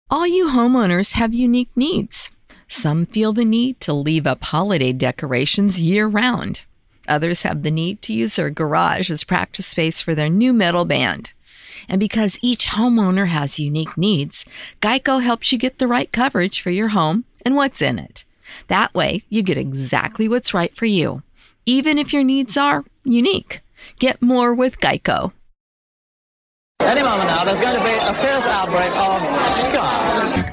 All you homeowners have unique needs. Some feel the need to leave up holiday decorations year-round. Others have the need to use their garage as practice space for their new metal band. And because each homeowner has unique needs, Geico helps you get the right coverage for your home and what's in it. That way, you get exactly what's right for you, even if your needs are unique. Get more with Geico. Any moment now, there's going to be a fierce outbreak of ska.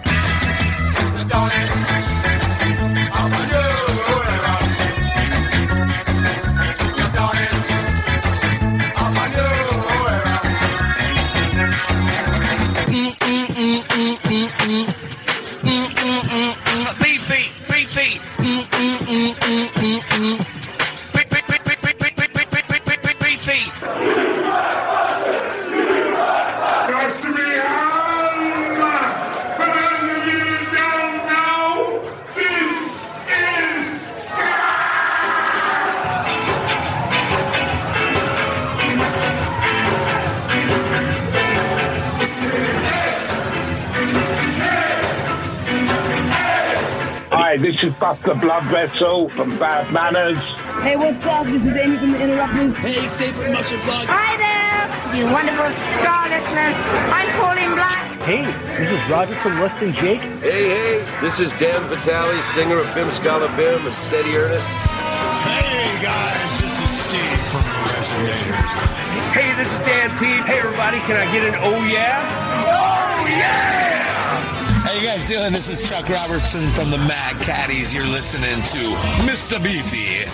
Hi, this is Buster Bloodvessel from Bad Manners. Hey, what's up? This is Amy from the Interrupters. Hey, Safe from Muscle Plug. Hi there, you wonderful ska listeners. I'm Pauline Black. Hey, this is Roger from Less Than Jake. Hey, this is Dan Vitale, singer of Bim Scala Bim and Steady Ernest. Hey, guys, this is Steve from the Resonators. Hey, this is Dan Pete. Hey, everybody, can I get an oh yeah? Oh yeah! How you guys doing? This is Chuck Robertson from the Mad Caddies. You're listening to Mr. Beefy.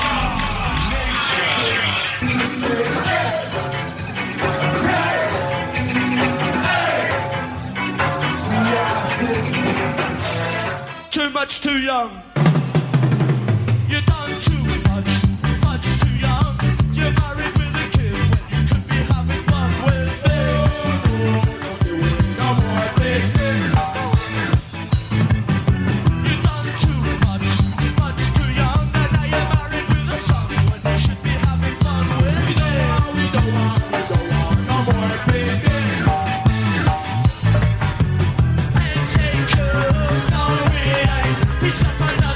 Too much, too young. You've done too much, much too young. You're married with a kid when you could be having fun with me. No more, baby. You've done too much too young. And now you're married with a son when you should be having fun with me. We don't want no more, baby. And take care, no we ain't. We stuck on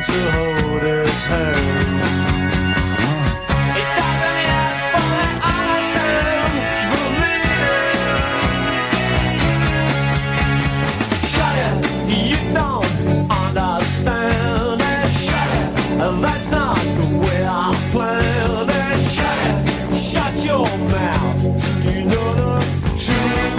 to hold his hand. It doesn't yet fully understand the meaning. Shut it, you don't understand it. Shut it, that's not the way I planned it. Shut it, shut your mouth till you know the truth.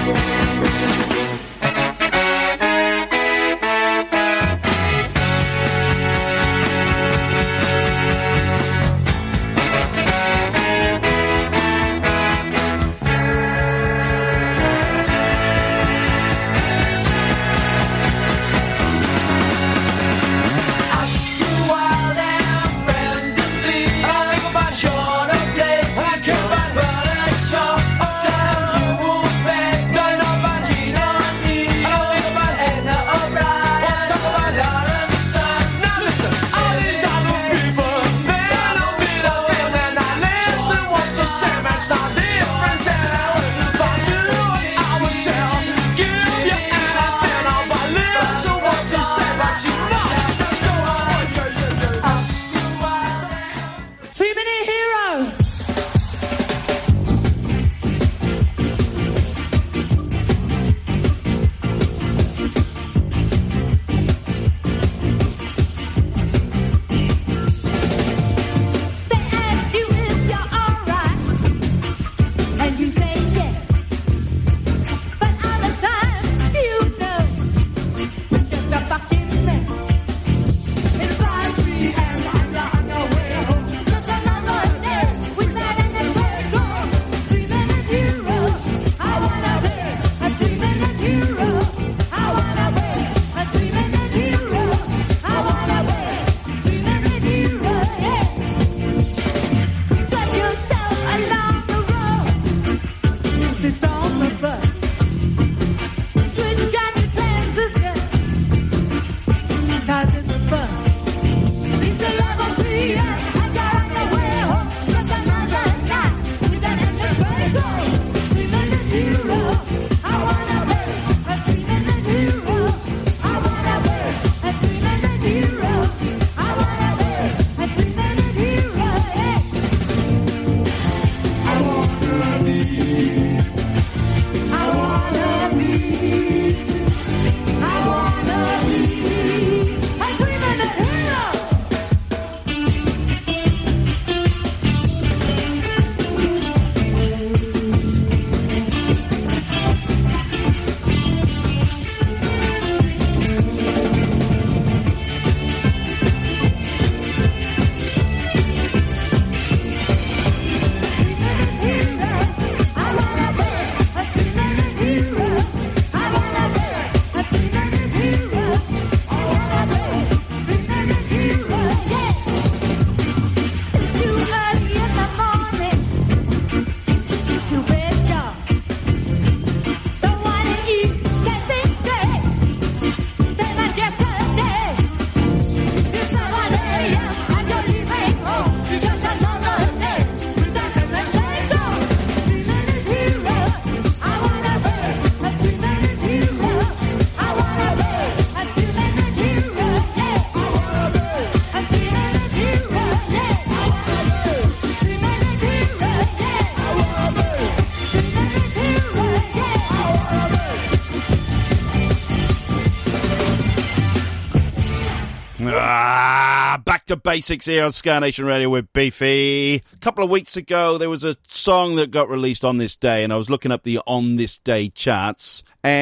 Back to basics here on Ska Nation Radio with Beefy. A couple of weeks ago, there was a song that got released on this day, and I was looking up the On This Day charts,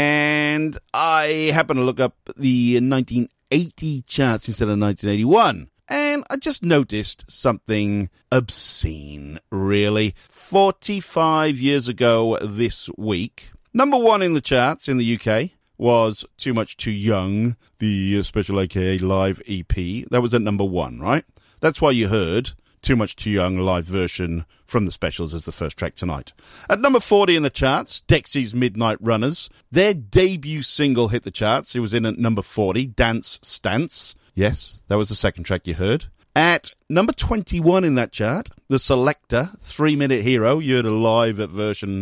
and I happened to look up the 1980 charts instead of 1981. And I just noticed something obscene, really. 45 years ago this week, number one in the charts in the UK was Too Much Too Young, the Special AKA Live EP. That was at number one, right? That's why you heard Too Much Too Young live version from the Specials as the first track tonight. At number 40 in the charts, Dexy's Midnight Runners. Their debut single hit the charts. It was in at number 40, Dance Stance. Yes, that was the second track you heard. At number 21 in that chart, The Selector, 3 Minute Hero. You heard a live version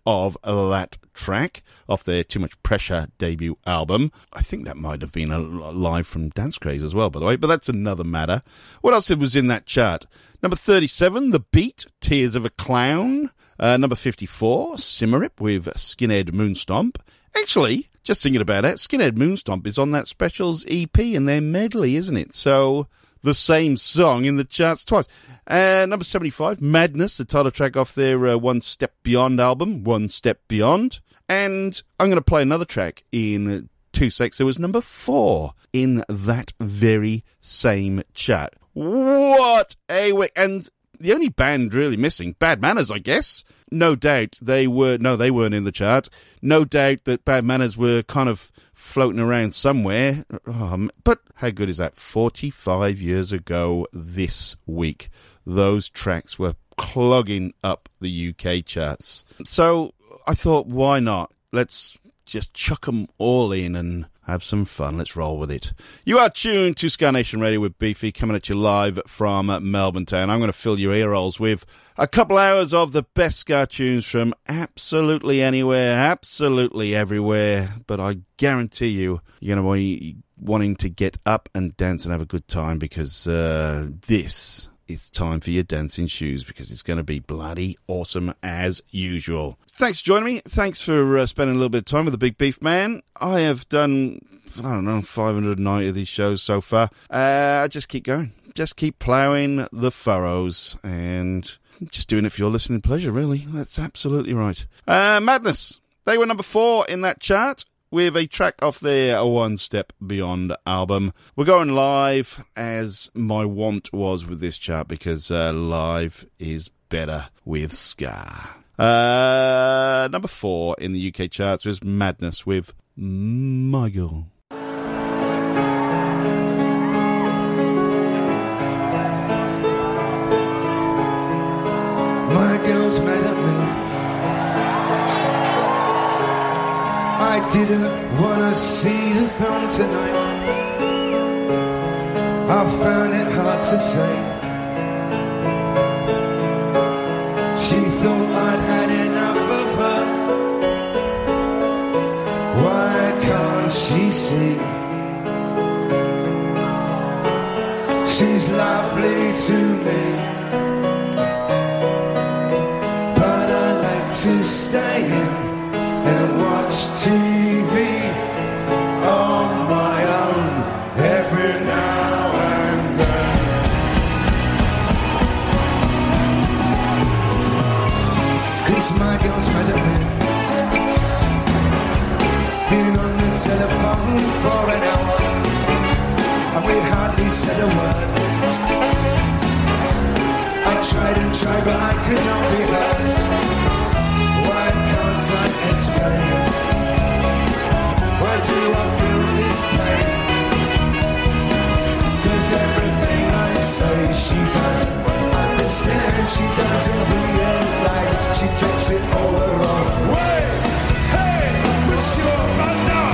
of that track off their Too Much Pressure debut album. I think that might have been a live from Dance Craze as well, by the way, but that's another matter. What else was in that chart? Number 37, The Beat, Tears of a Clown. Number 54, Simmerip with Skinhead Moonstomp. Actually, just thinking about it, Skinhead Moonstomp is on that Specials EP in their medley, isn't it? So, the same song in the charts twice. Number 75, Madness, the title track off their One Step Beyond album, One Step Beyond. And I'm going to play another track in 2 secs. It was number 4 in that very same chart. What a way! And the only band really missing, Bad Manners, I guess. No doubt they weren't in the chart. No doubt that Bad Manners were kind of floating around somewhere. But how good is that? 45 years ago this week, those tracks were clogging up the UK charts. So I thought, why not? Let's just chuck them all in and have some fun. Let's roll with it. You are tuned to Ska Nation Radio with Beefy, coming at you live from Melbourne Town. I'm going to fill your ear holes with a couple hours of the best ska tunes from absolutely anywhere, absolutely everywhere. But I guarantee you're going to be wanting to get up and dance and have a good time, because this is time for your dancing shoes, because it's going to be bloody awesome as usual. Thanks for joining me. Thanks for spending a little bit of time with the Big Beef Man. I have done, 590 of these shows so far. I just keep going. Just keep ploughing the furrows and just doing it for your listening pleasure, really. That's absolutely right. Madness. They were number 4 in that chart, with a track off their One Step Beyond album. We're going live, as my want was with this chart, because live is better with ska. Number 4 in the UK charts was Madness with My Girl. My girl's mad at me. I didn't wanna see the film tonight. I found it hard to say. She thought I'd had enough of her. Why can't she see? She's lovely to me, but I like to stay in and watch TV on my own every now and then. 'Cause my girl's mad at me. Been on the telephone for an hour and we hardly said a word. I tried and tried but I could not be heard. Why can't I explain? Why do I feel this pain? 'Cause everything I say she doesn't understand. She doesn't realize. She takes it all the wrong way. Hey, Monsieur Mazar!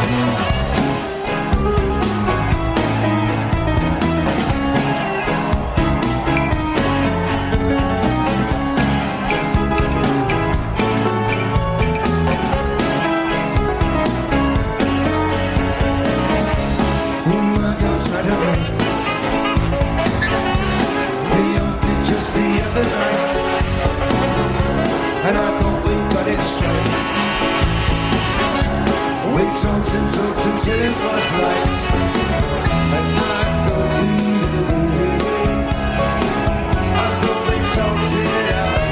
The other night, and I thought we got it straight. We talked until it was light, and I thought we talked it out.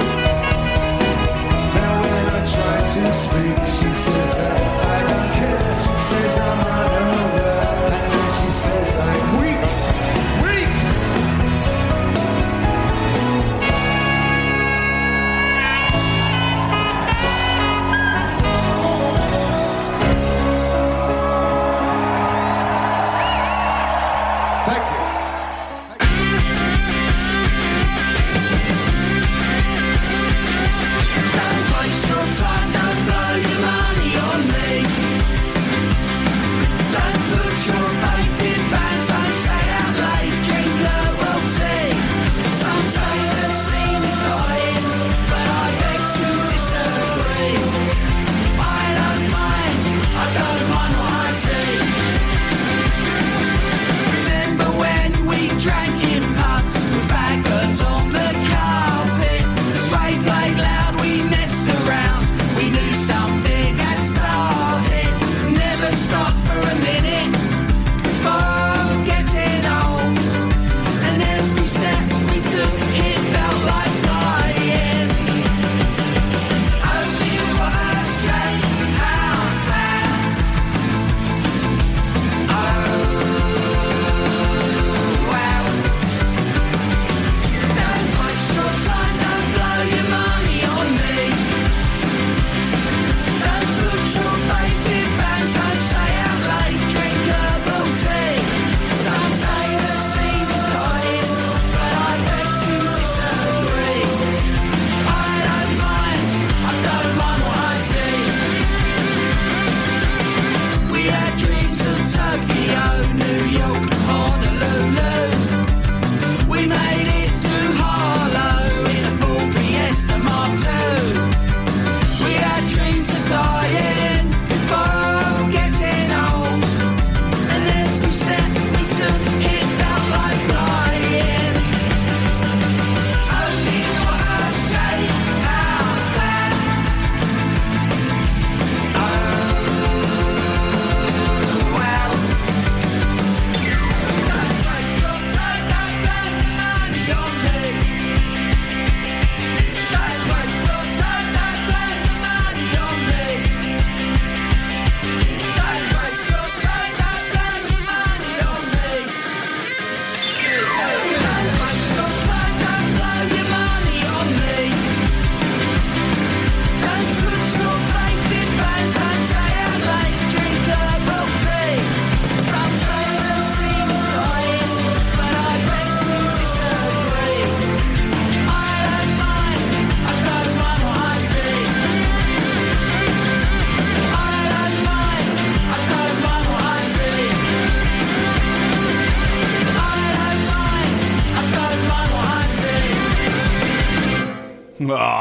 Now when I try to speak, she says that I don't care. She says I'm unaware, and then she says I'm weak.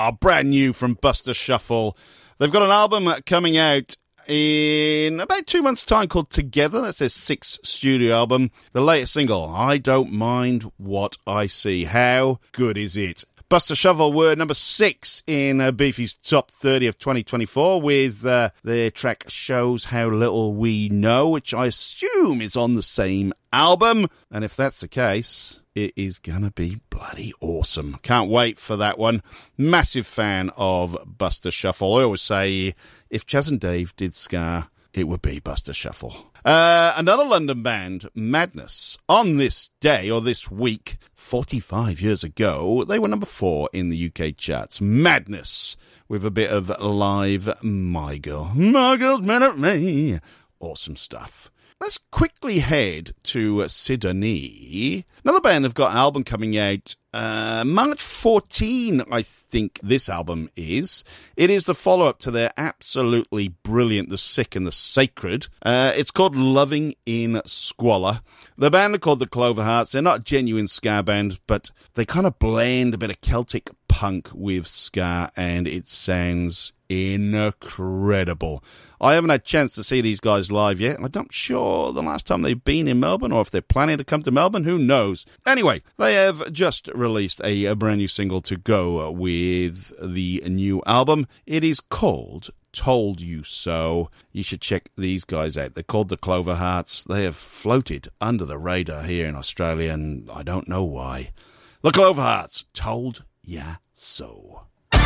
brand new from Buster Shuffle. They've got an album coming out in about 2 months' time called Together. That's their 6th studio album. The latest single, I Don't Mind What I See. How good is it? Buster Shuffle were number 6 in Beefy's Top 30 of 2024 with their track Shows How Little We Know, which I assume is on the same album. And if that's the case, it is gonna be bloody awesome. Can't wait for that one. Massive fan of Buster Shuffle. I always say, if Chaz and Dave did ska, it would be Buster Shuffle. Another London band, Madness. On this day, or this week, 45 years ago, they were number 4 in the UK charts. Madness, with a bit of live My Girl. My Girl's mad at me. Awesome stuff. Let's quickly head to Sydney. Another band have got an album coming out March 14, I think this album is. It is the follow-up to their absolutely brilliant The Sick and the Sacred. It's called Loving in Squalor. The band are called the Cloverhearts. They're not a genuine ska band, but they kind of blend a bit of Celtic punk with ska, and it sounds incredible. I haven't had a chance to see these guys live yet. I'm not sure the last time they've been in Melbourne, or if they're planning to come to Melbourne. Who knows? Anyway, they have just released a brand new single to go with the new album. It is called Told You So. You should check these guys out. They're called the Cloverhearts. They have floated under the radar here in Australia, and I don't know why. The Cloverhearts, Told Ya So.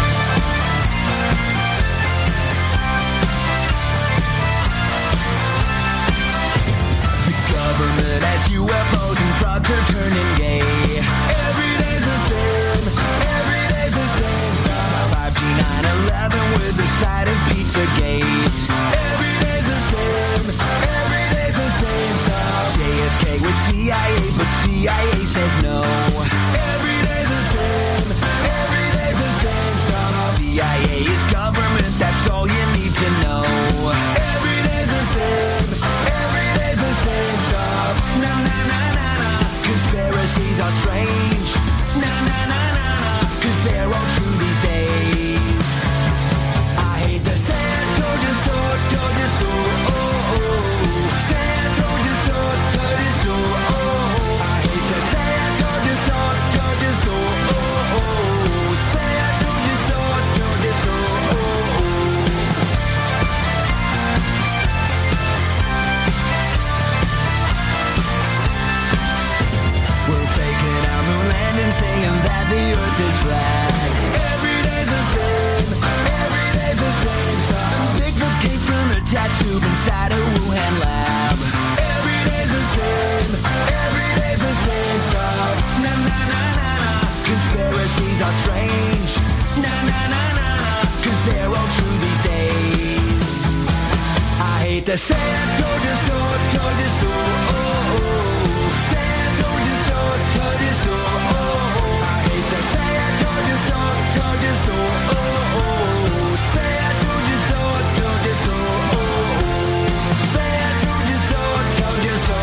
Government has UFOs and frogs are turning gay. Every day's the same, every day's the same stuff. 5G 9/11 with the side of Pizzagate. Every day's the same, every day's the same stuff. JFK with CIA, but CIA says no. Every day's the same, every day's the same stuff. CIA is government, that's all you need to know. Every day's the same, every day's the same stuff. Na na na na na, conspiracies are strange. Na na na na na, 'cause they're all true these days. I hate to say I told you so, told you so. Oh oh, say I told you so, told you so. Oh, I hate to say I told you so, told you so. Oh oh, say I told you so, told you so. We're faking our moon landing, saying that the earth is flat. Every day's the same, every day's the same stuff. Bigfoot came from a test tube inside a Wuhan lab. Every day's the same, every day's the same stuff. Na na na na na, conspiracies are strange. Na na na na na, 'cause they're all true these days. I hate to say I told you so, told you so. Oh oh, say I told you so, told you so. Oh, I hate to say I told you so, told you so. Oh, say I told you so, told you so. Oh, say I told you so, told you so.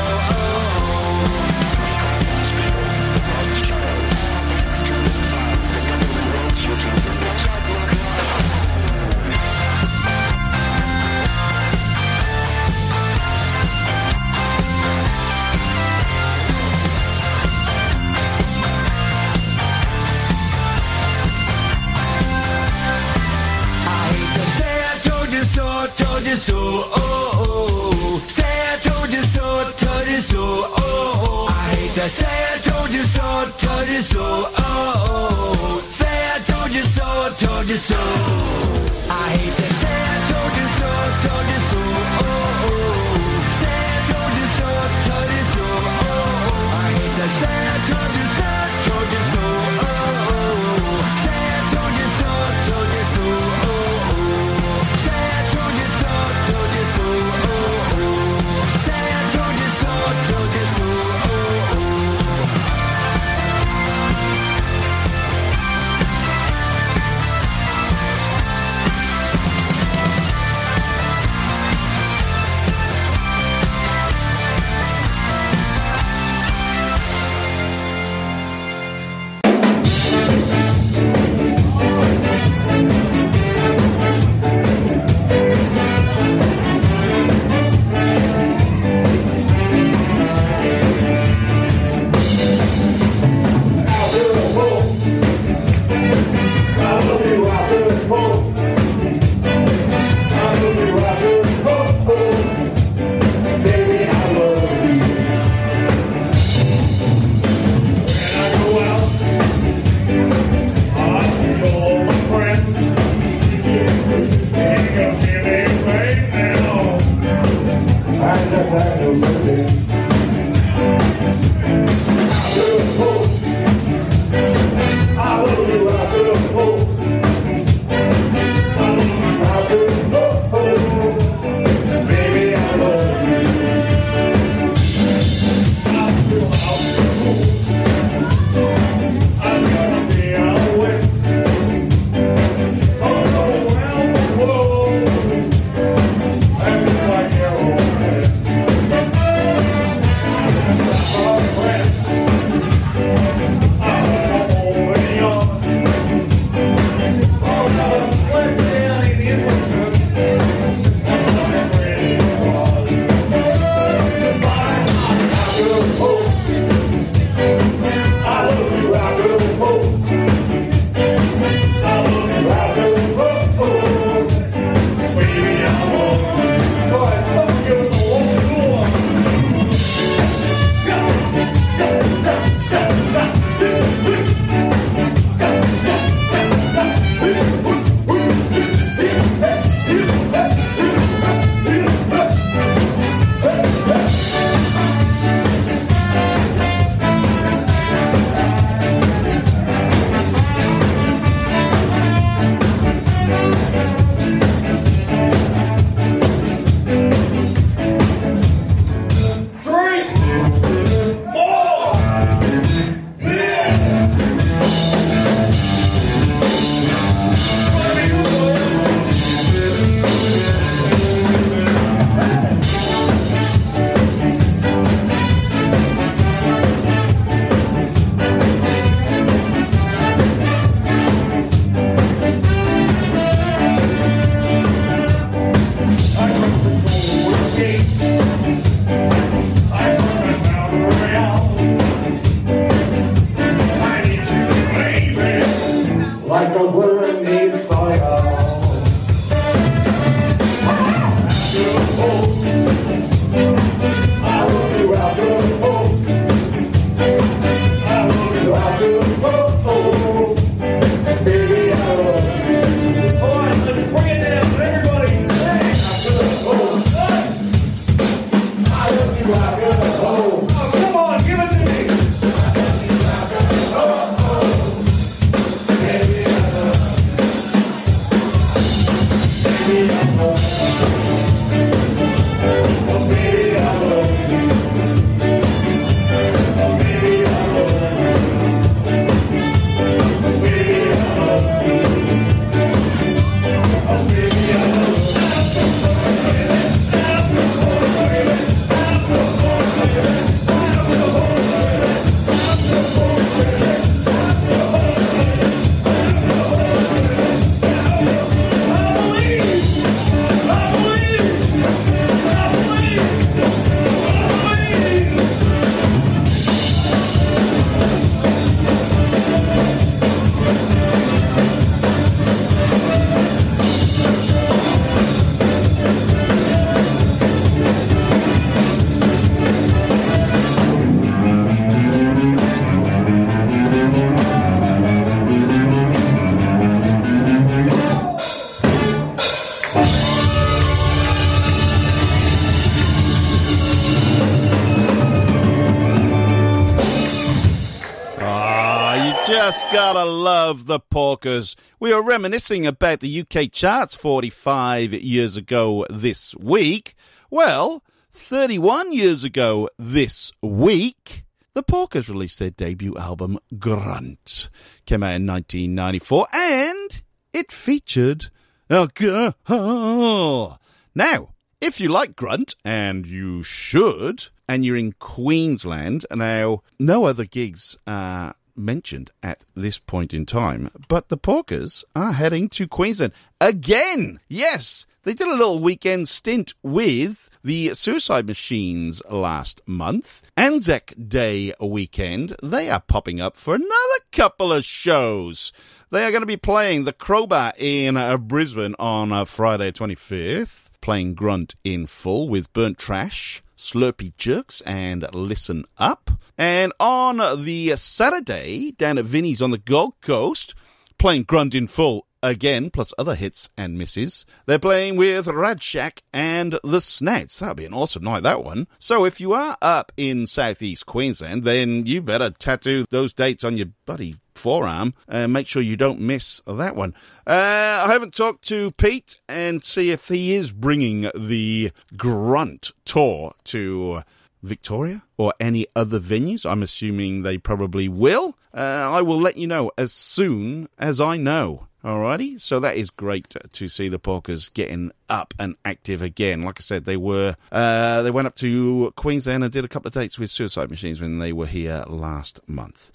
Told you so, oh oh. Say I told you so, told you so, oh oh. I hate to say I told you so, told you so, oh oh. Say I told you so, told you so. I hate to say I told you so, told you so, oh oh. Say I told you so, told you so, oh oh. I hate to say I told you so, told you so, oh oh. Say I told you so, told you so, oh oh. Say I told you so, told you so, oh oh. Say I told you so, told you so, oh oh. Just gotta love the Polkas. We were reminiscing about the UK charts 45 years ago this week. Well, 31 years ago this week, the Polkas released their debut album, Grunt. Came out in 1994, and it featured alcohol. Now, if you like Grunt, and you should, and you're in Queensland, now, no other gigs are mentioned at this point in time, but the Polkas are heading to Queensland again. Yes, they did a little weekend stint with the Suicide Machines last month. Anzac Day weekend, they are popping up for another couple of shows. They are going to be playing the Crowbar in Brisbane on Friday 25th, playing Grunt in full with Burnt Trash, Slurpy Jerks, and Listen Up. And on the Saturday, down at Vinnie's on the Gold Coast, playing Grunt in full again, plus other hits and misses. They're playing with Radshak and the Snouts. That'll be an awesome night, that one. So if you are up in southeast Queensland, then you better tattoo those dates on your bloody forearm and make sure you don't miss that one. I haven't talked to Pete and see if he is bringing the Grunt tour to Victoria or any other venues. I'm assuming they probably will. I will let you know as soon as I know. Alrighty, so that is great to see the Porkers getting up and active again. Like I said, they went up to Queensland and did a couple of dates with Suicide Machines when they were here last month.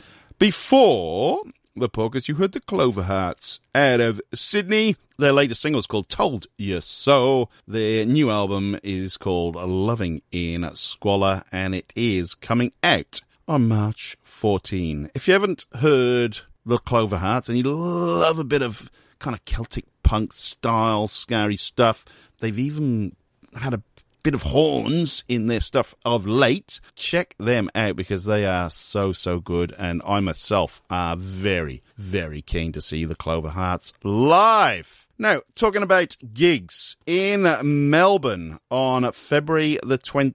Before the Porkers, you heard the Cloverhearts out of Sydney. Their latest single is called Told You So. Their new album is called Loving in Squalor, and it is coming out on March 14. If you haven't heard the Cloverhearts and you love a bit of kind of Celtic punk style, scary stuff, they've even had a bit of horns in their stuff of late. Check them out because they are so good, and I myself are very, very keen to see the Cloverhearts live. Now, talking about gigs in Melbourne on February the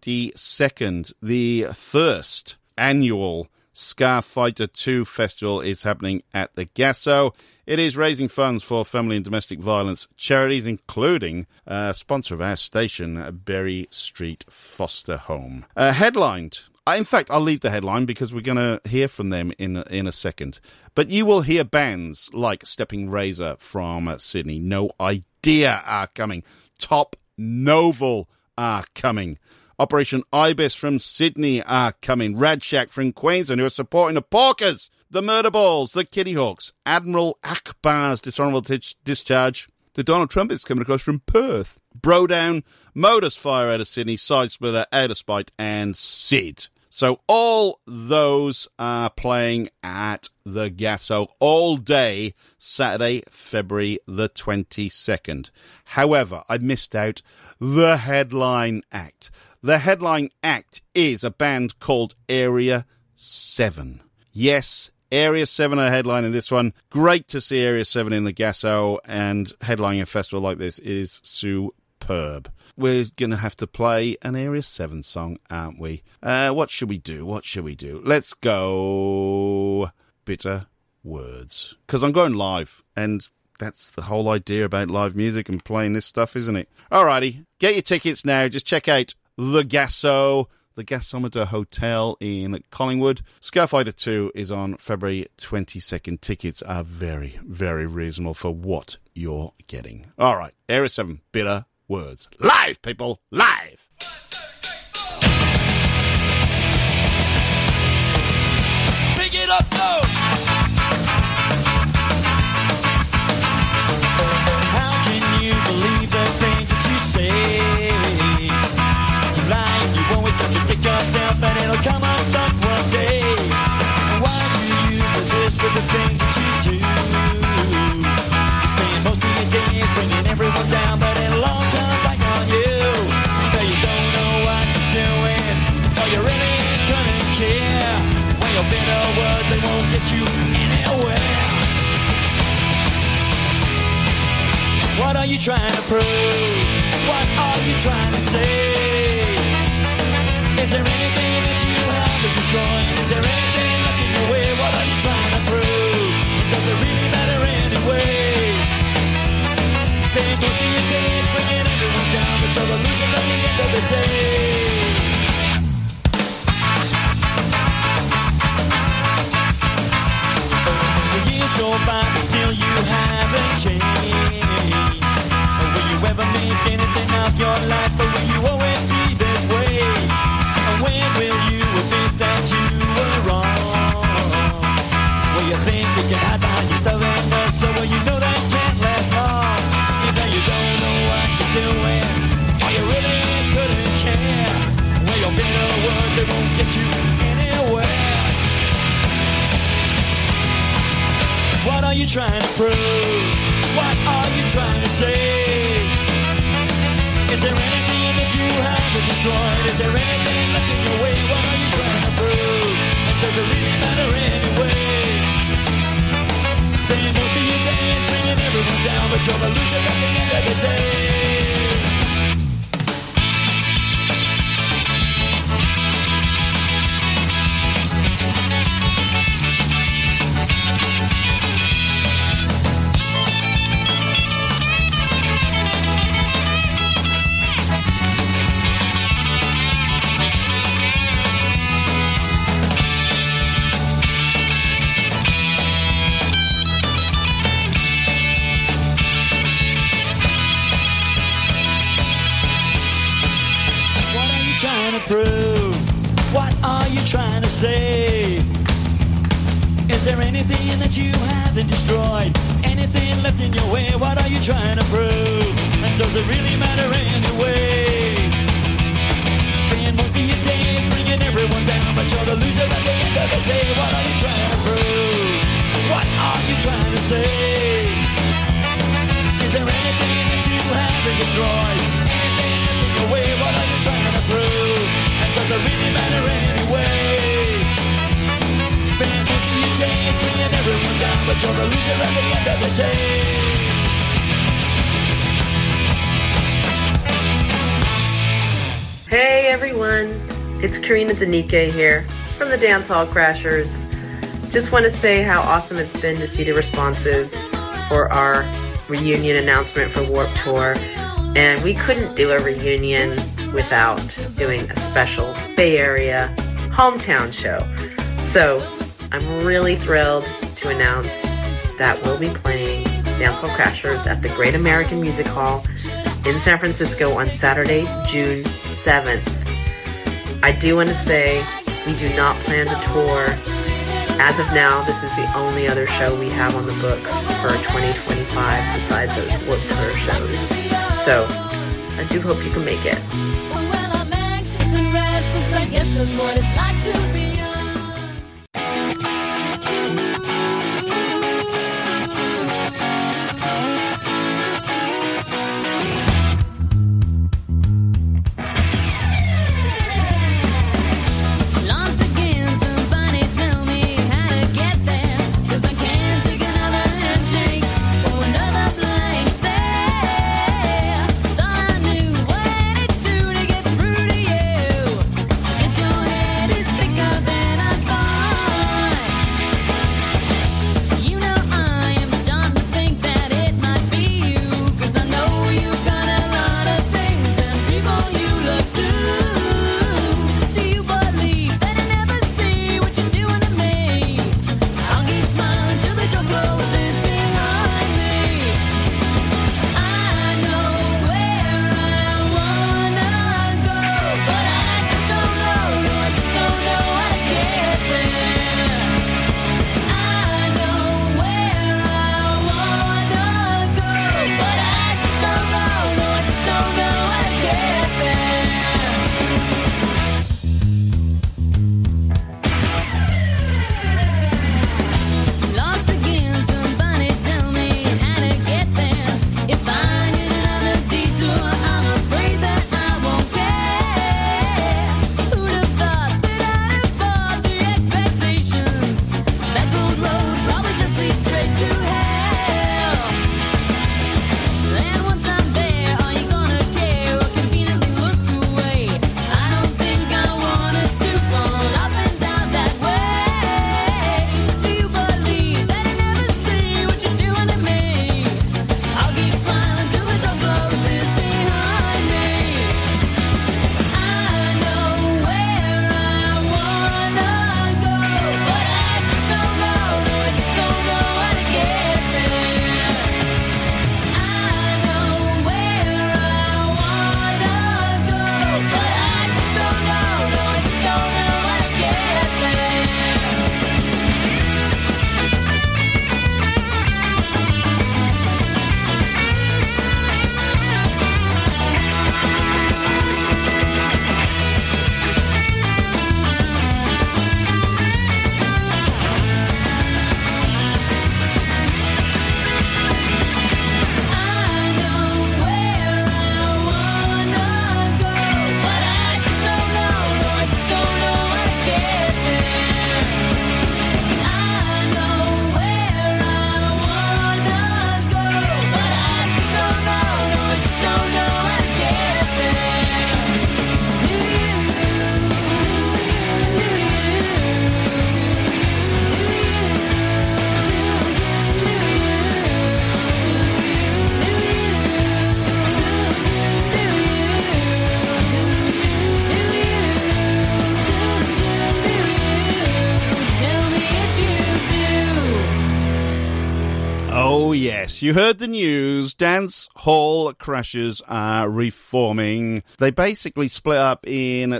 22nd, the first annual Scarfighter 2 Festival is happening at the Gasso. It is raising funds for family and domestic violence charities, including sponsor of our station, Berry Street Foster Home. Headlined. In fact, I'll leave the headline because we're going to hear from them in a second. But you will hear bands like Stepping Razor from Sydney, No Idea are coming. Top Novel are coming. Operation Ibis from Sydney are coming. Radshak from Queensland, who are supporting the Porkers. The Murderballs, the Kitty Hawks, Admiral Akbar's Dishonourable Discharge. The Donald Trump is coming across from Perth. Brodown, Modus Fire out of Sydney, Sidesplitter out of Spite, and Sid. So all those are playing at the Gasso all day, Saturday, February the 22nd. However, I missed out the headline act. The headline act is a band called Area 7. Yes, Area 7 are headlining this one. Great to see Area 7 in the Gasso, and headlining a festival like this is superb. We're going to have to play an Area 7 song, aren't we? What should we do? Let's go Bitter Words. Because I'm going live, and that's the whole idea about live music and playing this stuff, isn't it? Alrighty, get your tickets now. Just check out the Gasso, the Gasometer Hotel in Collingwood. Scarfighter 2 is on February 22nd. Tickets are very, very reasonable for what you're getting. Alright, Area 7, Bitter Words. Live, people! Live! Pick it up, go! How can you believe the things that you say? You lie and you always contradict yourself, and it'll come unstuck one day. Why do you persist with the things that you do? You spend most of your days bringing everyone down, but it'll all come back on you. But you don't know what you're doing, or you really couldn't care. When your bitter words, they won't get you anywhere. What are you trying to prove? What are you trying to say? Is there anything that you have to destroy? Is there anything left in your way? What are you trying to prove? Does it really matter anyway? Spend most of your days bringing everyone down, but you're the loser at the end of the day. The years go by, but still you haven't changed. Will you ever make anything of your life, or will you always be this way? And when will you admit that you were wrong? Will you think you can hide behind your stubbornness, or will you know that can't last long? Either you don't know what you're doing, or you really couldn't care. Well, your bitter words, they won't get you anywhere. What are you trying to prove? What are you trying to say? Is there anything that you haven't destroyed? Is there anything left in your way? What are you trying to prove? And does it really matter anyway? Spend most of your days bringing everyone down. What are you trying to say? Is there anything that you haven't destroyed? Anything left in your way? What are you trying to prove? And does it really matter anyway? Spend most of your days bringing everyone down, but you're the loser at the end of the day. What are you trying to prove? What are you trying to say? Is there anything that you haven't destroyed? Anything left in your way? What are you trying to prove? And does it really matter anyway? Spend most of your days bringing everyone down, but you're a loser at the end of the day. Hey everyone, it's Karina Denike here from the Dancehall Crashers. Just want to say how awesome it's been to see the responses for our reunion announcement for Warped Tour. And we couldn't do a reunion without doing a special Bay Area hometown show. So I'm really thrilled to announce that we'll be playing Dancehall Crashers at the Great American Music Hall in San Francisco on Saturday, June 7th. I do want to say we do not plan to tour. As of now, this is the only other show we have on the books for 2025 besides those Warped Tour shows. So I do hope you can make it. Well, I'm anxious and restless, I guess that's what it's like to be young. Guess your head is thicker Yes, you heard the news. Dance Hall Crashers are reforming. They basically split up in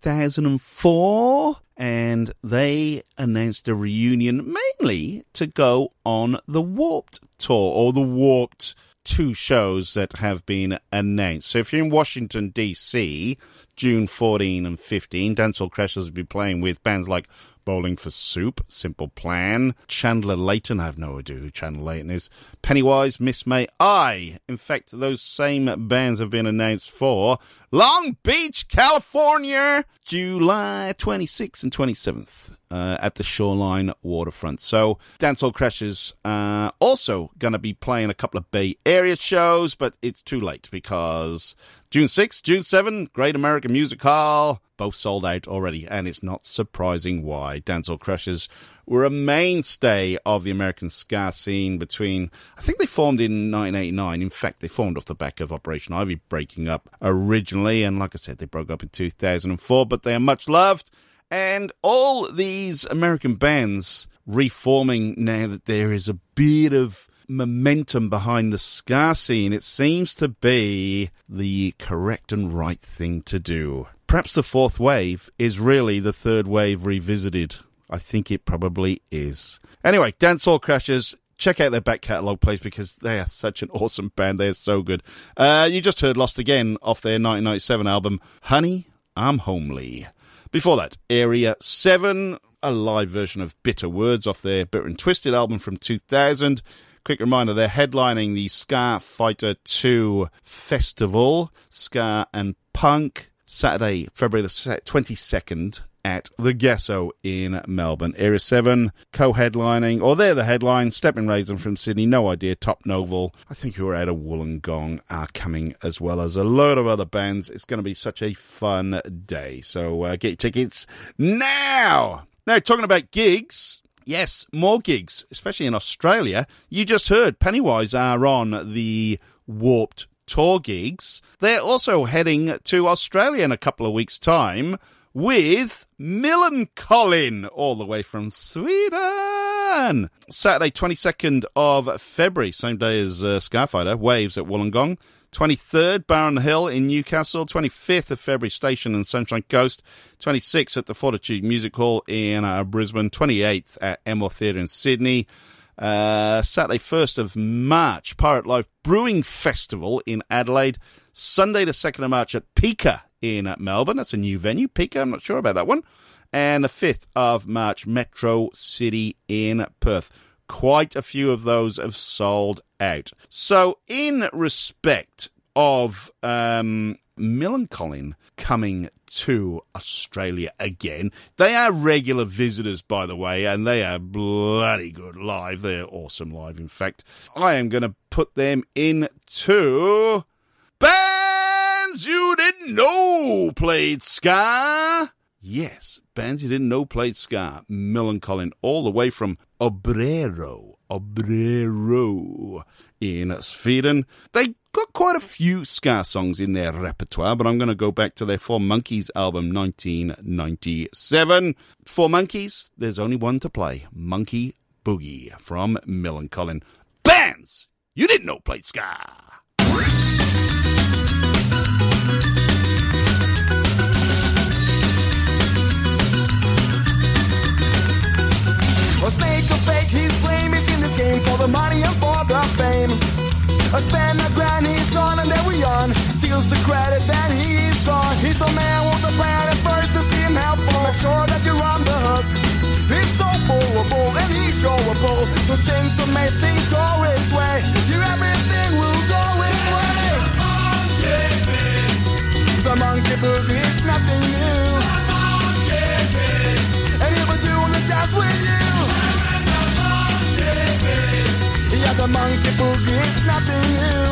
2004 and they announced a reunion mainly to go on the Warped Tour, or the Warped 2 shows that have been announced. So if you're in Washington, D.C., June 14 and 15, Dance Hall Crashers will be playing with bands like Bowling for Soup, Simple Plan, Chandler Layton, I have no idea who Chandler Layton is, Pennywise, Miss May I. In fact, those same bands have been announced for Long Beach, California, July 26th and 27th at the Shoreline Waterfront. So Dance Hall Crashers are also going to be playing a couple of Bay Area shows, but it's too late because June 6th, June 7th, Great American Music Hall, both sold out already, and it's not surprising why. Dance Hall Crashers were a mainstay of the American ska scene between, I think they formed in 1989. In fact, they formed off the back of Operation Ivy breaking up originally, and like I said, they broke up in 2004, but they are much loved. And all these American bands reforming now that there is a bit of momentum behind the ska scene, it seems to be the correct and right thing to do. Perhaps the fourth wave is really the third wave revisited. I think it probably is. Anyway, Dance Hall Crashers, check out their back catalogue, please, because they are such an awesome band. They are so good. You just heard Lost Again off their 1997 album, Honey, I'm Homely. Before that, Area 7, a live version of Bitter Words off their Bitter and Twisted album from 2000. Quick reminder, they're headlining the Ska Fighter 2 Festival, Ska and Punk, Saturday, February the 22nd at the Gesso in Melbourne. Area 7 co-headlining, or they're the headline, Stepping Raisin from Sydney, No Idea, Top Novel, I think who are out of Wollongong are coming, as well as a load of other bands. It's going to be such a fun day, so get your tickets now! Now, talking about gigs, yes, more gigs, especially in Australia. You just heard Pennywise are on the Warped Tour gigs. They're also heading to Australia in a couple of weeks' time with Millencolin, all the way from Sweden. Saturday, 22nd of February, same day as Scarfighter, Waves at Wollongong. 23rd, Barron Hill in Newcastle. 25th of February, Station and Sunshine Coast. 26th at the Fortitude Music Hall in Brisbane. 28th at Enmore Theatre in Sydney. Saturday, 1st of March, Pirate Life Brewing Festival in Adelaide. Sunday, the 2nd of March at Pika in Melbourne. That's a new venue, Pika, I'm not sure about that one. And the 5th of March, Metro City in Perth. Quite a few of those have sold out. So, in respect of Millencolin coming to Australia again, they are regular visitors, by the way, and they are bloody good live. They're awesome live, in fact. I am going to put them into bands you didn't know played ska. Yes, bands you didn't know played ska. Millencolin, all the way from Obrero in Sweden. They got quite a few ska songs in their repertoire, but I'm going to go back to their Four Monkeys album, 1997. Four Monkeys, there's only one to play. Monkey Boogie from Millencolin. Bands you didn't know played ska. A snake or fake, his flame is in this game for the money and for the fame. I spend a grand, he's on and there we on. Steals the credit, then he's gone. He's the man with the plan at first to see him helpful. Make sure that you're on the hook. He's so fullable and he's showable. So strings to make things go his way. Your everything will go his way. The monkey boogie is nothing new. And he will do the dance with you. Yeah, the monkey boogie is nothing new.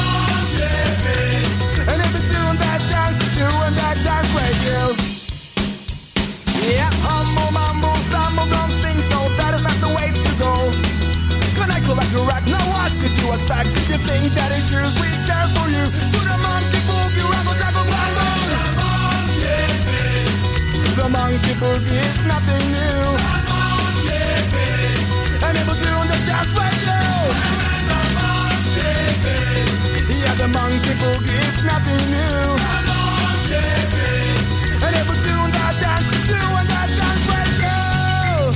And if you're doing that dance with you. Yeah, humble, mumble, stumble, don't think so. That is not the way to go. Connect, go back to rock. Now what did you expect? Did you think that his shoes we care for you? Do the monkey boogie, raggle, jaggle, blangle. The monkey boogie is nothing new. And if we're doing the dance with you. monkey boogie is nothing new. And every tune that dance, doing that dance right now.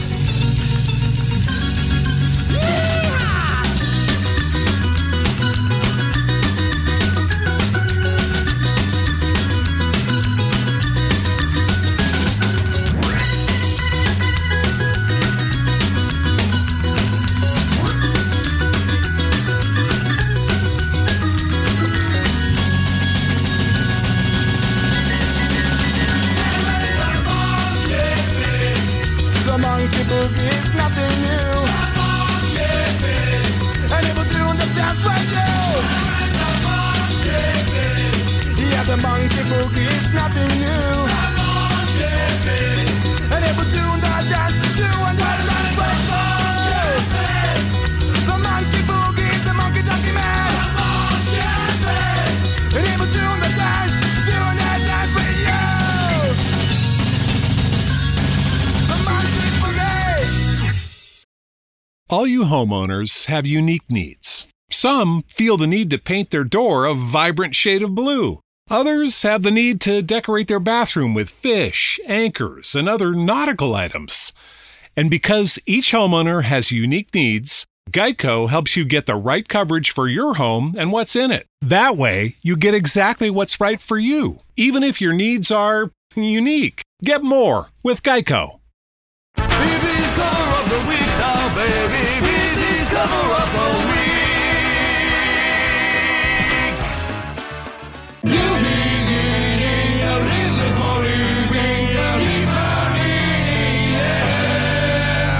The monkey boogie is nothing new. And it will do the dance right now. Yeah, the monkey boogie is nothing new. And it will do the dance, doing the dance right now. The monkey boogie, the monkey donkey man. And it will do the dance, doing that dance with you. All you homeowners have unique needs. Some feel the need to paint their door a vibrant shade of blue. Others have the need to decorate their bathroom with fish, anchors, and other nautical items. And because each homeowner has unique needs, Geico helps you get the right coverage for your home and what's in it. That way, you get exactly what's right for you, even if your needs are unique. Get more with Geico. BB's cover of the week now, baby. BB's cover of the week. You beginning a reason for living, a reason, yeah.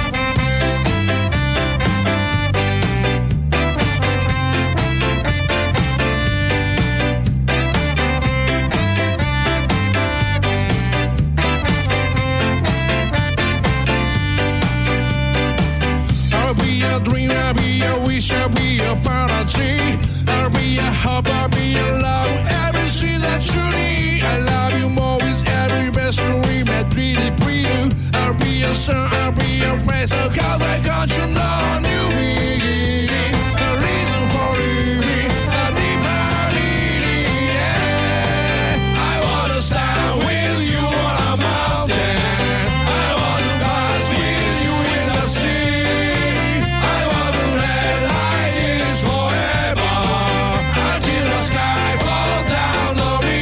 I'll be a dream, I'll be a wish, I'll be a fantasy. I'll be a hope, I'll be a love, everything that you need. I love you more with every best dream, I pretty pretty. I'll be a sun, I'll be a face, cause I got you know, new beginning, a reason for living, a deeper meaning, yeah. I wanna start with you on a mountain, I wanna pass with you in the sea, I wanna let like this forever, until the sky falls down on me.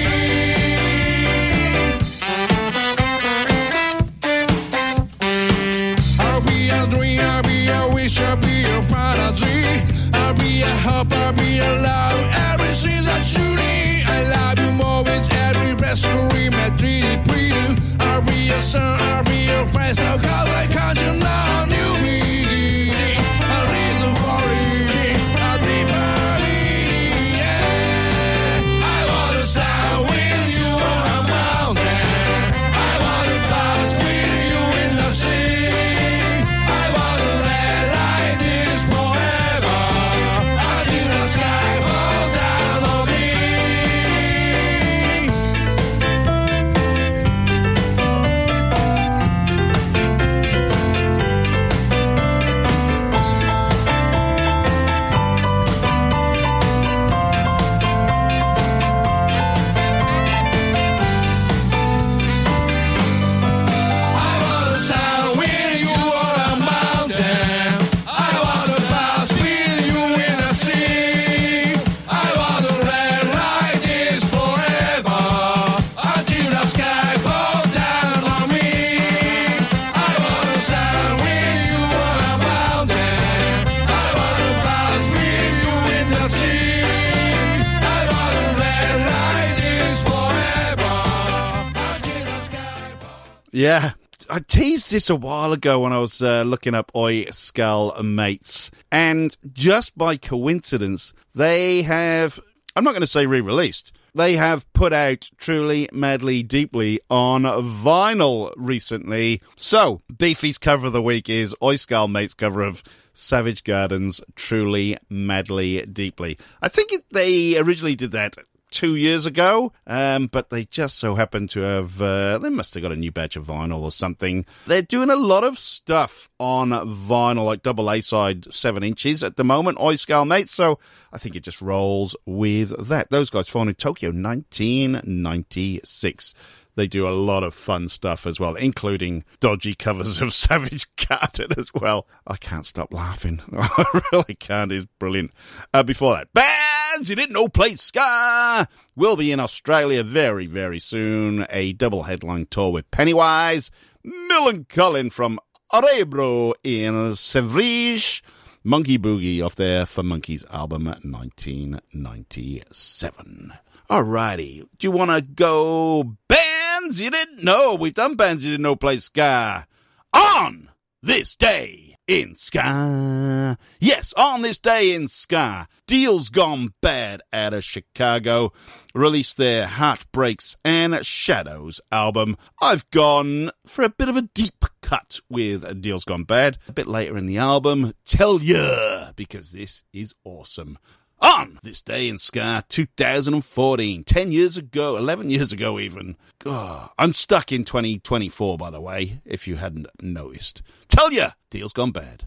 I'll be a dream, I'll be a wish, I'll be a fantasy. I'll be a hope, I'll be a love, everything that you need. I love you more with every breath, dream, I pretty pretty. I'll be a sun, I'll be a face, cause I can't you know, new beginning, a reason for living, a deeper meaning, yeah. I wanna start with you on a mountain, I wanna pass with you in the sea, I wanna let like this forever, until the sky falls down on me. I wanna start with you on a mountain, I wanna pass with you in the sea, I wanna let like this forever, until the sky falls down on me. I wanna start with you on a mountain, I wanna pass with you in the sea, I wanna let like this forever, until the sky falls. Yeah, I teased this a while ago when I was looking up Oi Skull Mates, and just by coincidence, they have, I'm not going to say re-released, they have put out Truly, Madly, Deeply on vinyl recently. So, Beefy's cover of the week is Oi Skull Mates' cover of Savage Garden's Truly, Madly, Deeply. I think they originally did that 2 years ago, but they just so happen to have, they must have got a new batch of vinyl or something. They're doing a lot of stuff on vinyl, like double A-side 7 inches at the moment, Oiscal mates, so I think it just rolls with that. Those guys formed in Tokyo 1996. They do a lot of fun stuff as well, including dodgy covers of Savage Garden as well. I can't stop laughing. I really can't. It's brilliant. Before that, bands you didn't know played ska. We'll be in Australia very, very soon. A double headline tour with Pennywise, Millencolin from Orebro in Sevrish, Monkey Boogie off their For Monkeys album 1997. Alrighty, do you want to go bands you didn't know? We've done bands you didn't know play ska. On this day in ska. Yes, on this day in ska. Deals Gone Bad out of Chicago released their Heartbreaks and Shadows album. I've gone for a bit of a deep cut with Deals Gone Bad. A bit later in the album, Tell Ya, because this is awesome. On this day in ska, 2014, 10 years ago, 11 years ago even. Oh, I'm stuck in 2024, by the way, if you hadn't noticed. Tell ya, Deals Gone Bad.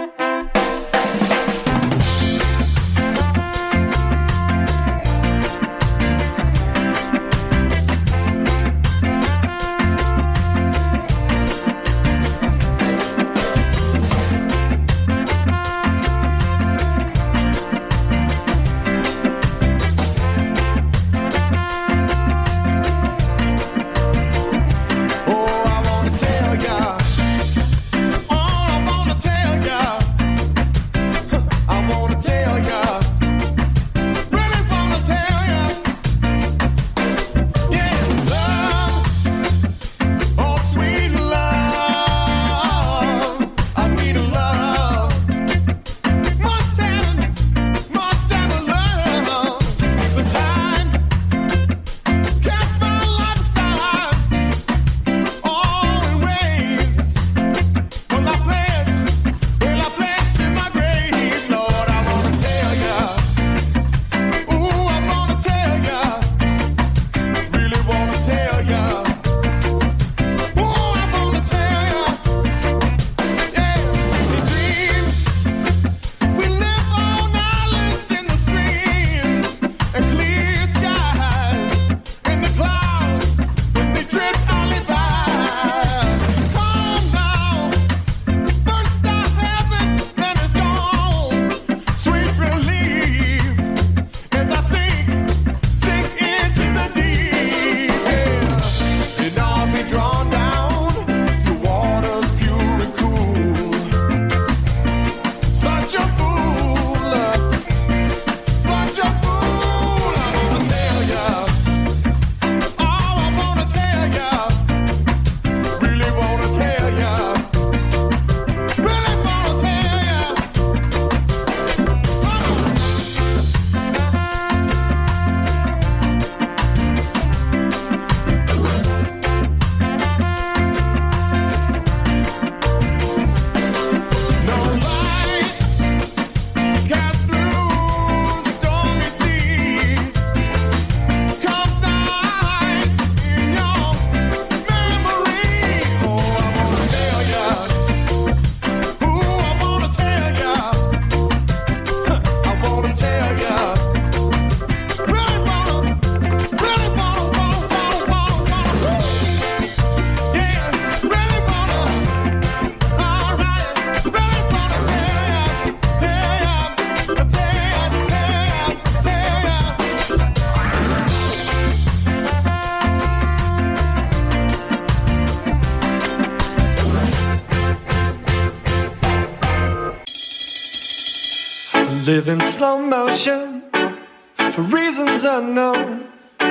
Live in slow motion for reasons unknown.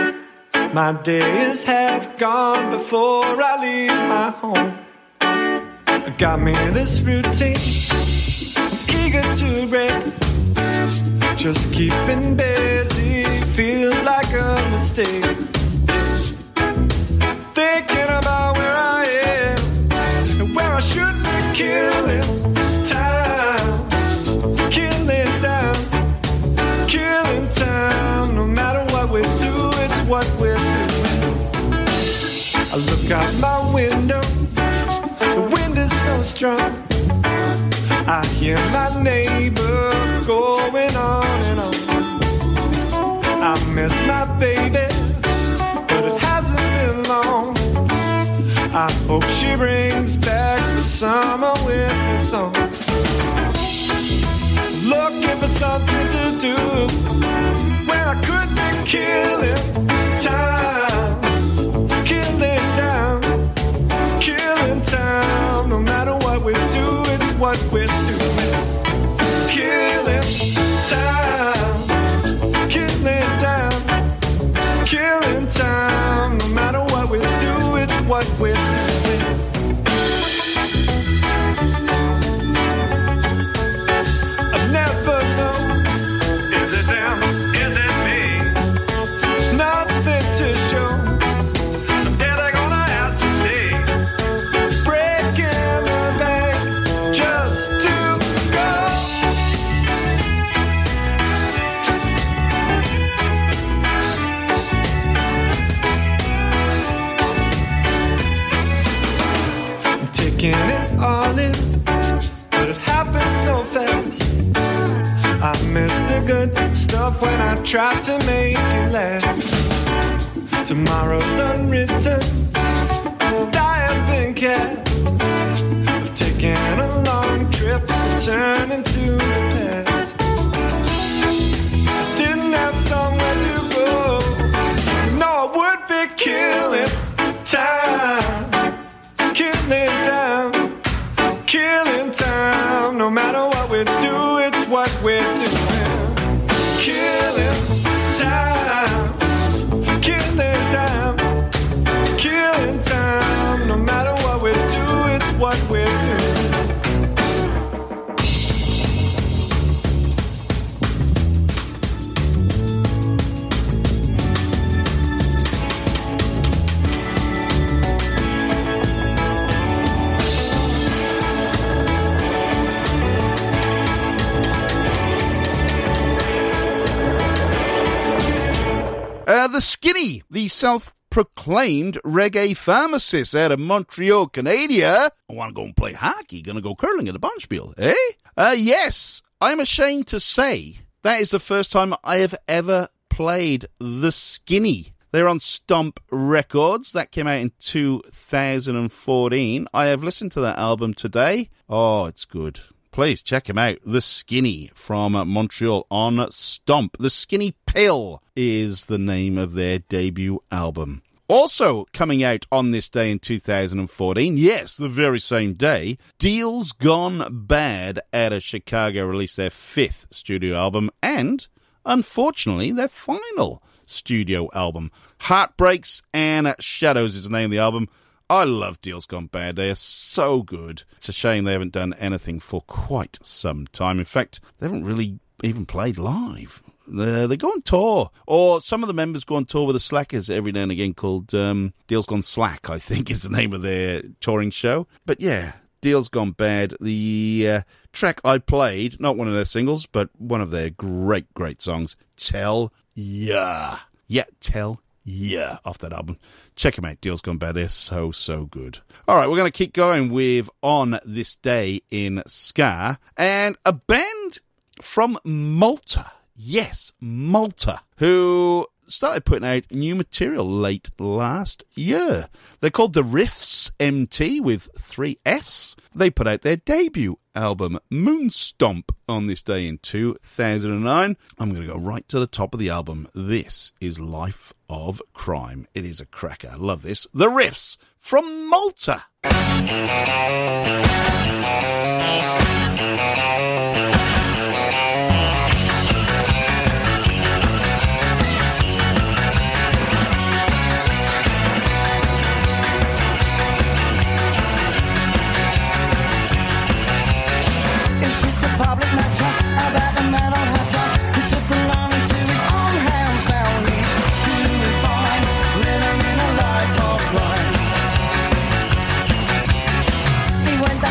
My days have gone before I leave my home. Got me this routine, eager to break. Just keeping busy feels like a mistake. Thinking about where I am and where I should be killing time. Killing time, no matter what we do. look out my window, the wind is so strong. I hear my neighbor going on and on. I miss my baby, but it hasn't been long. I hope she brings back the summer with her song. Looking for something to do when I could be killing time, killing time, killing time. No matter what we do, it's what we're doing. Killing time, killing time, killing time. No matter what we do, it's what we're doing. I never know, is it them, is it me? Nothing to show. Someday they're gonna ask to see. Breaking the bank just to go. Taking it all in, but it happened so fast. I miss the good stuff when I try to make it last. Tomorrow's unwritten, the die has been cast. I've taken a long trip, returning to the past. I didn't have somewhere to go. No, I would be killing time, killing time, killing time. No matter what we do, it's what we're doing. Killing time, killing time, killing time. No matter what we do, it's what we're doing. The Skinny, the self-proclaimed reggae pharmacist out of Montreal, Canada. I want to go and play hockey, gonna go curling at the Bonspiel, eh? Yes, I'm ashamed to say that is the first time I have ever played The Skinny. They're on Stomp Records. That came out in 2014. I have listened to that album today. Oh, it's good. Please check him out. The Skinny from Montreal on Stomp. The Skinny Pill is the name of their debut album. Also coming out on this day in 2014, yes, the very same day, Deals Gone Bad out of Chicago released their 5th studio album and, unfortunately, their final studio album. Heartbreaks and Shadows is the name of the album. I love Deals Gone Bad. They are so good. It's a shame they haven't done anything for quite some time. In fact, they haven't really even played live. They go on tour, or some of the members go on tour with the Slackers every now and again, called Deals Gone Slack, I think is the name of their touring show. But yeah, Deals Gone Bad, the track I played, not one of their singles, but one of their great, great songs, Tell Ya. Yeah, Tell Ya, off that album. Check them out, Deals Gone Bad, they're so, so good. All right, we're going to keep going with On This Day in Ska, and a band from Malta. Yes, Malta, who started putting out new material late last year. They're called The Riffs MT with 3 Fs. They put out their debut album, Moonstomp, on this day in 2009. I'm going to go right to the top of the album. This is Life of Crime. It is a cracker. I love this. The Riffs from Malta. Public matter about the man on Hatter who took the law into his own hands. Now he's doing fine, living in a life of crime. He went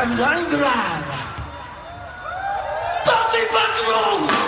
private underground. Dirty back roads.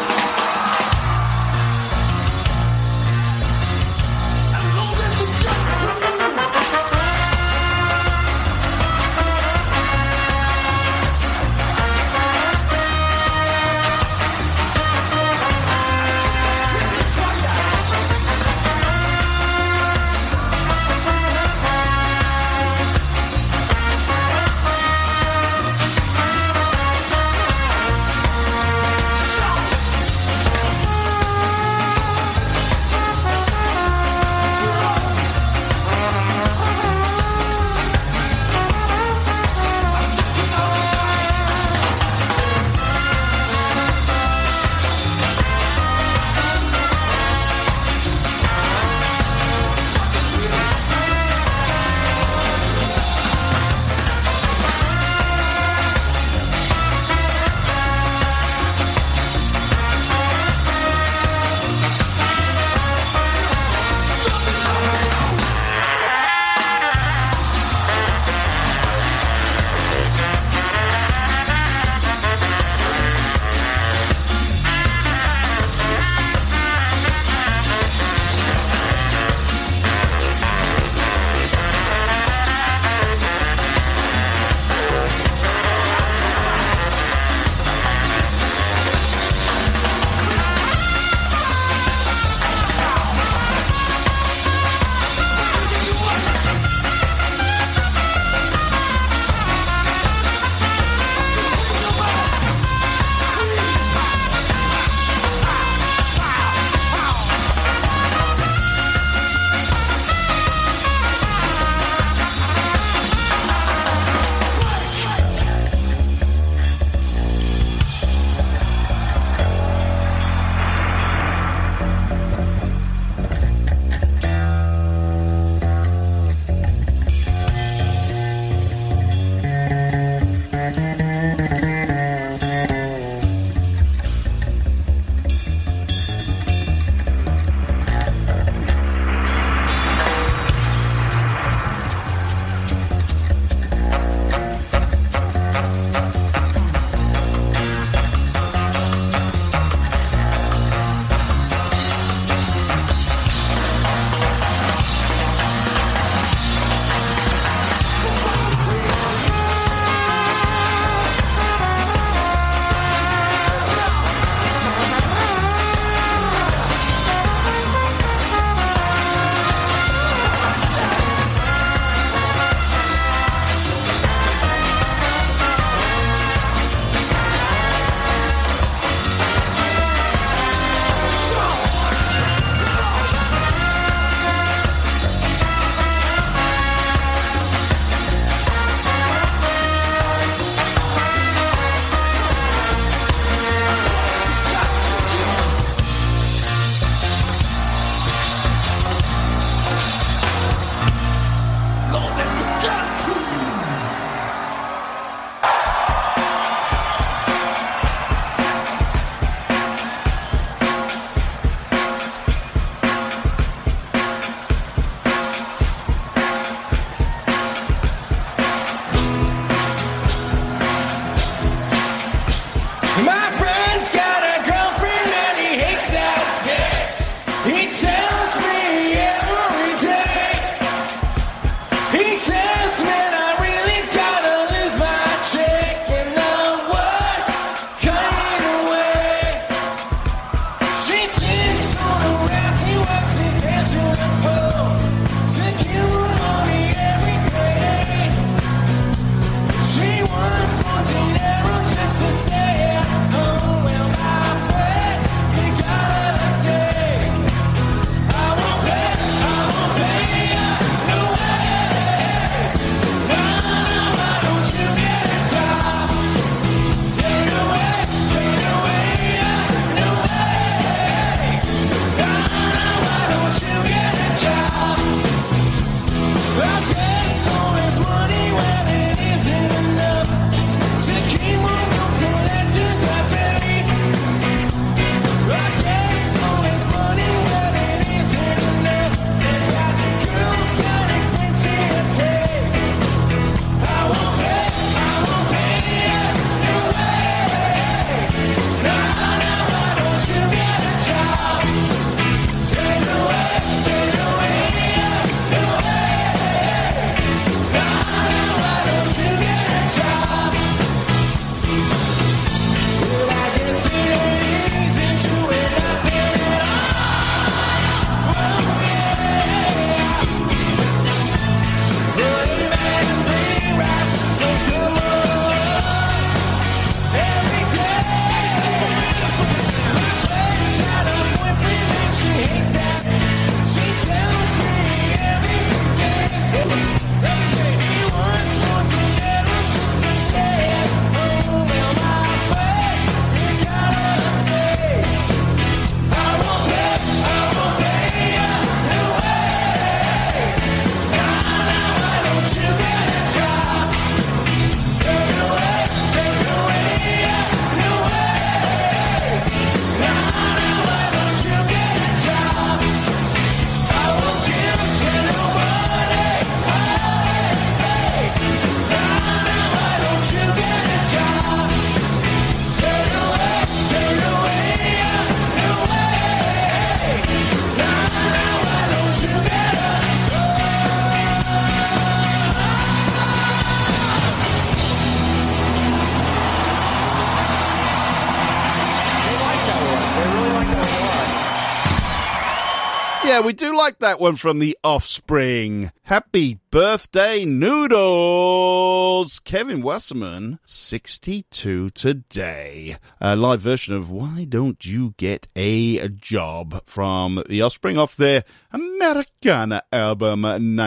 Yeah, we do like that one from The Offspring. Happy birthday, Noodles! Kevin Wasserman, 62 today. A live version of Why Don't You Get a Job from The Offspring off their Americana album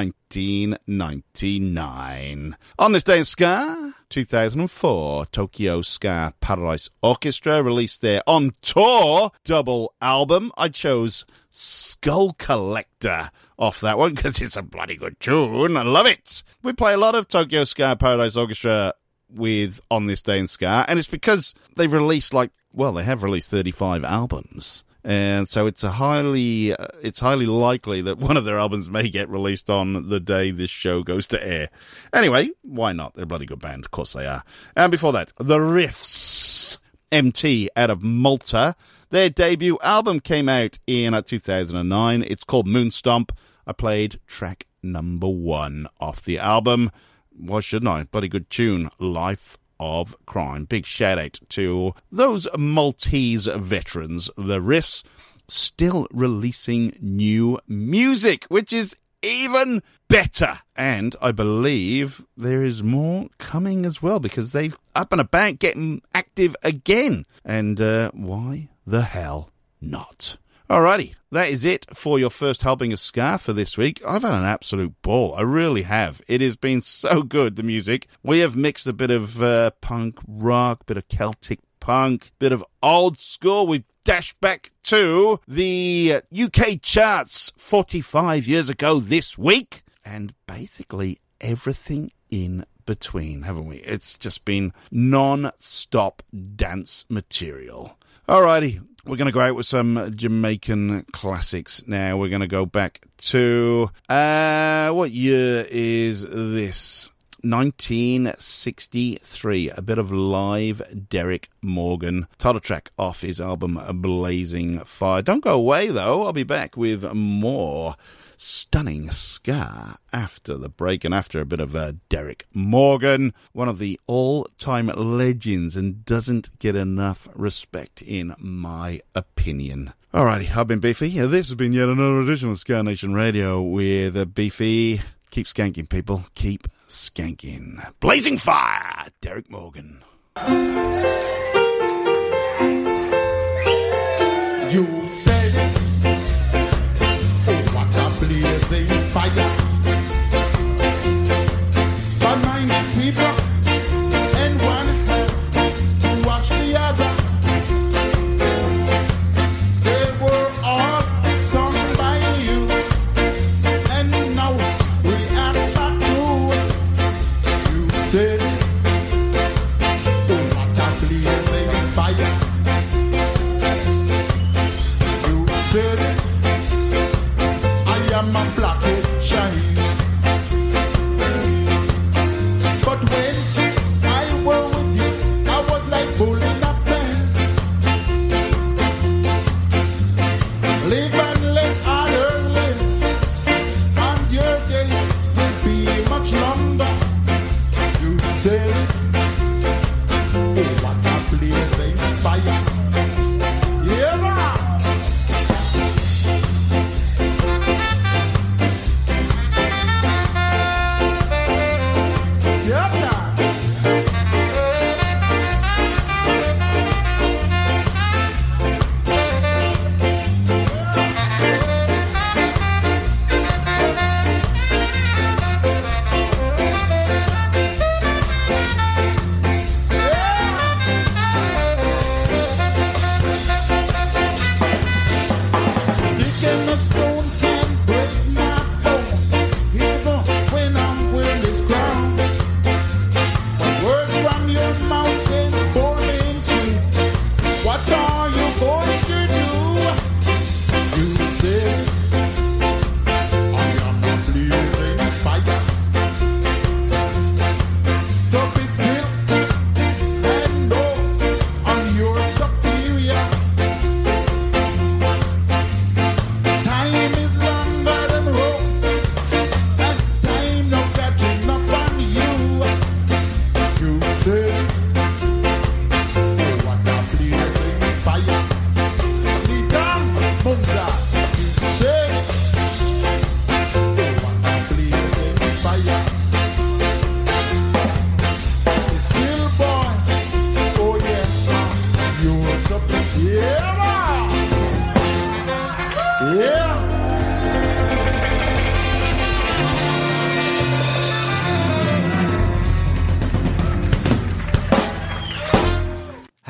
1999. On this day in ska, 2004, Tokyo Ska Paradise Orchestra released their On Tour double album. I chose Skull Collector off that one because it's a bloody good tune. I love it. We play a lot of Tokyo Ska Paradise Orchestra with On This Day in Ska, and it's because they've released they have released 35 albums. And so it's highly likely that one of their albums may get released on the day this show goes to air. Anyway, why not? They're a bloody good band. Of course they are. And before that, The Riffs, MT out of Malta. Their debut album came out in 2009. It's called Moonstomp. I played track number 1 off the album. Why shouldn't I? Bloody good tune. Life of Crime. Big shout out to those Maltese veterans. The Riffs still releasing new music, which is even better. And I believe there is more coming as well because they've up and about getting active again. And why the hell not? Alrighty, that is it for your first helping of ska for this week. I've had an absolute ball. I really have. It has been so good, the music. We have mixed a bit of punk rock, bit of Celtic punk, bit of old school. We've dashed back to the UK charts 45 years ago this week. And basically everything in between, haven't we? It's just been non-stop dance material. Alrighty. We're going to go out with some Jamaican classics now. We're going to go back to, what year is this? 1963. A bit of live Derek Morgan. Title track off his album Blazing Fire. Don't go away, though. I'll be back with more stunning ska after the break and after a bit of Derek Morgan, one of the all-time legends and doesn't get enough respect in my opinion. Alrighty, I've been Beefy. This has been yet another edition of Ska Nation Radio with Beefy. Keep skanking, people. Keep skanking. Blazing Fire, Derek Morgan. You said blazing fire. But 90 people and one hand to watch the other. They were all sung by you, and now we are back to you said, oh, what a blazing fire. You said I'm a black shine.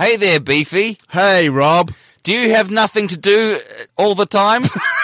Hey there, Beefy. Hey, Rob. Do you have nothing to do all the time?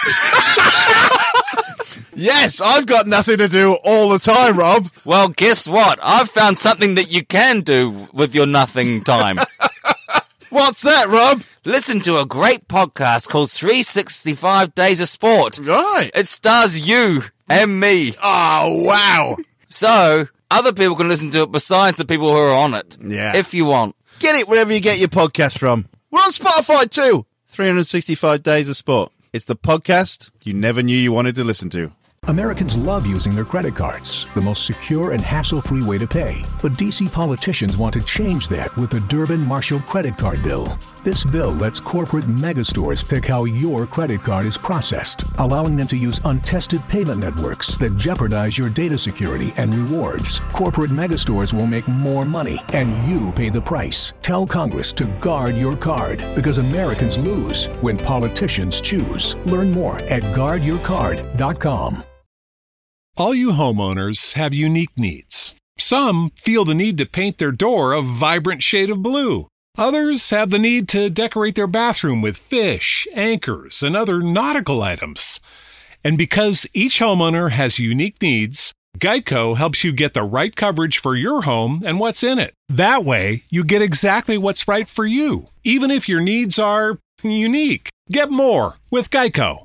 Yes, I've got nothing to do all the time, Rob. Well, guess what? I've found something that you can do with your nothing time. What's that, Rob? Listen to a great podcast called 365 Days of Sport. Right. It stars you and me. Oh, wow. So, other people can listen to it besides the people who are on it. Yeah. If you want. Get it wherever you get your podcast from. We're on Spotify too. 365 Days of Sport. It's the podcast you never knew you wanted to listen to. Americans love using their credit cards, the most secure and hassle-free way to pay. But D.C. politicians want to change that with the Durbin-Marshall credit card bill. This bill lets corporate megastores pick how your credit card is processed, allowing them to use untested payment networks that jeopardize your data security and rewards. Corporate megastores will make more money, and you pay the price. Tell Congress to guard your card, because Americans lose when politicians choose. Learn more at guardyourcard.com. All you homeowners have unique needs. Some feel the need to paint their door a vibrant shade of blue. Others have the need to decorate their bathroom with fish, anchors, and other nautical items. And because each homeowner has unique needs, Geico helps you get the right coverage for your home and what's in it. That way, you get exactly what's right for you, even if your needs are unique. Get more with Geico.